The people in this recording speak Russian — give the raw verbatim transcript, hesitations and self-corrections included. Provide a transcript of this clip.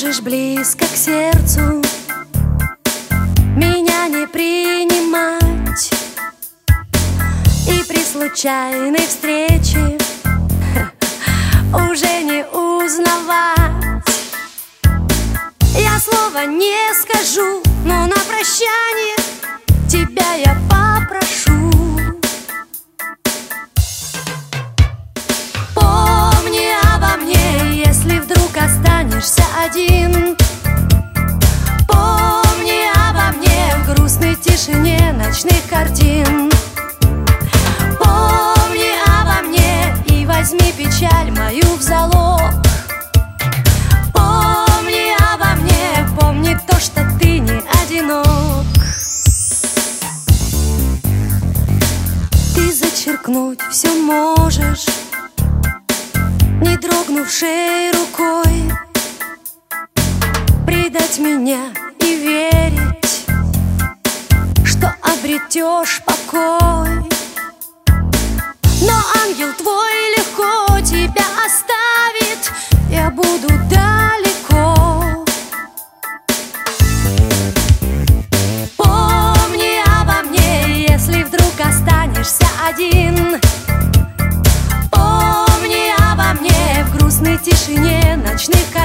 можешь близко к сердцу меня не принимать, и при случайной встрече уже не узнавать. Я слова не скажу, но на прощание тебя я попрошу. Помни обо мне, если вдруг останешься один. Помни обо мне в грустной тишине ночных картин. Помни обо мне и возьми печаль мою в залог. Помни обо мне, помни то, что ты не одинок. Ты зачеркнуть все можешь, не дрогнувшей рукой, предать меня и верить, что обретешь покой. Но ангел твой легко тебя оставит, я буду далеко. Помни обо мне, если вдруг останешься один. Помни обо мне в грустной тишине ночных